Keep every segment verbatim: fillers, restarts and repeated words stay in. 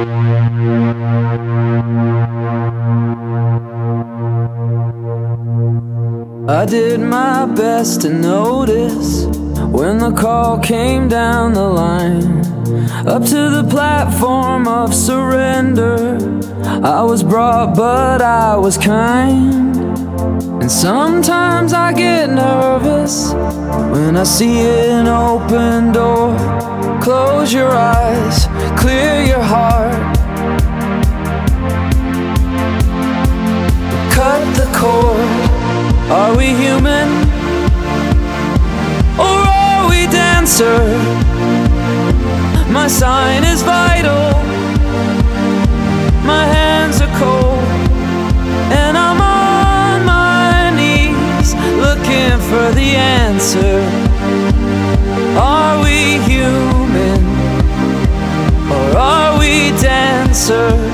I did my best to notice when the call came down the line. Up to the platform of surrender, I was brought but I was kind. And sometimes I get nervous when I see an open door. Close your eyes, clear your heart, cut the cord. Are we human, or are we dancer? My sign is vital, my hands are cold, and I'm on my knees looking for the answer. Are we human, or are we dancer?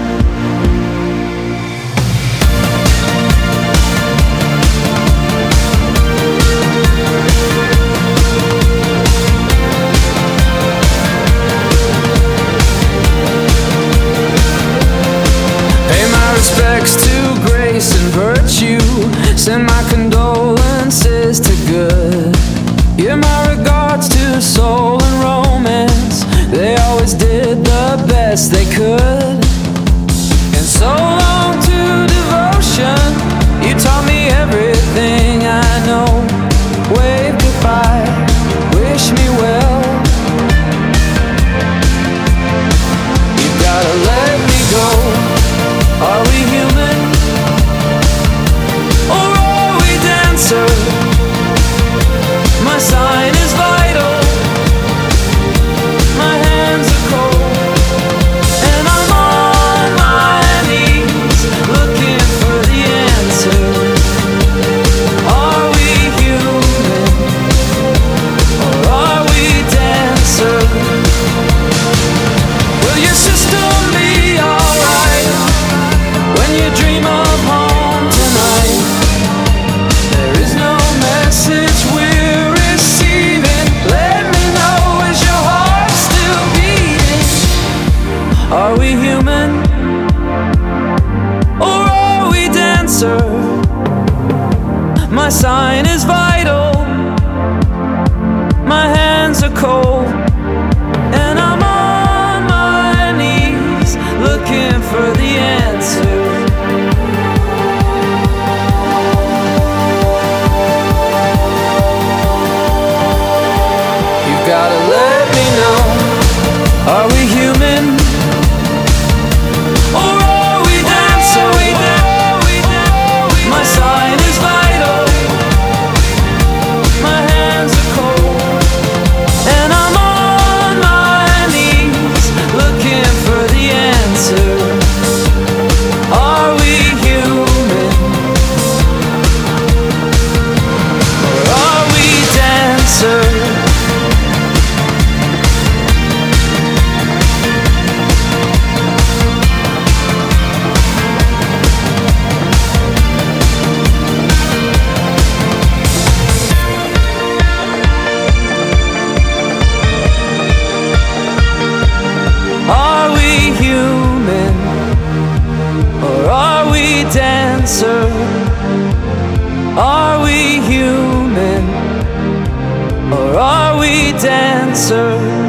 Respects to grace and virtue, send my condolences to good. Give my regards to soul and romance, they always did the best they could. And so long to devotion, you taught me everything I know. Wave goodbye, wish me well. You gotta let me go. Are we human, or are we dancer? My sign is vital, my hands are cold, and I'm on my knees looking for the answer. Are we human, or are we dancer? Will your system be alright when you dream of home tonight? There is no message we're receiving. Let me know, is your heart still beating? Are we human, or are we dancer? My sign is vital, my hands are cold, and I'm on my knees looking for the answer. You gotta let me know. Are we human, or are we dancer? My sign is vital, my hands are cold, and I'm on my knees looking for the answer. Are we human, or are we dancer? Are we human, or are we dancer? Are we human, or are we dancer?